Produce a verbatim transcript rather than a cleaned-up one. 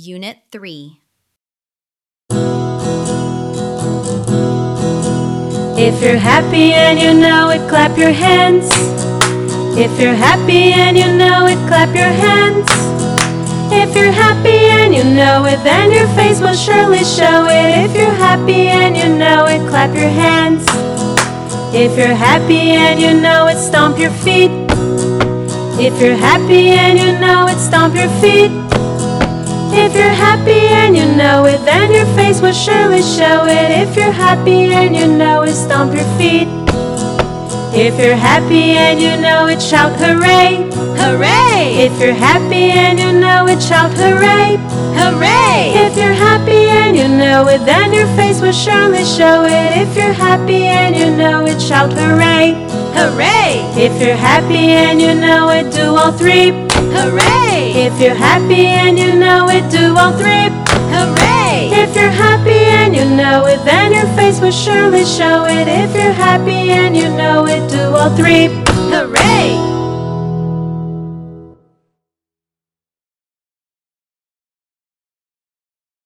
Unit three. If you're happy and you know it, clap your hands. If you're happy and you know it, clap your hands. If you're happy and you know it, then your face will surely show it. If you're happy and you know it, clap your hands. If you're happy and you know it, stomp your feet. If you're happy and you know it, stomp your feet. If you're happy and you know it, then your face will surely show it. If you're happy and you know it, stomp your feet. If you're happy and you know it, shout hooray! Hooray! If you're happy and you know it, shout hooray! Hooray! If you're happy and you know it, then your face will surely show it. If you're happy and you know it, shout hooray! Hooray! If you're happy and you know it, do all three. Hooray! If you're happy and you know it, do all three. Hooray! If you're happy and you know it, then your face will surely show it. If you're happy and you know it, do all three. Hooray!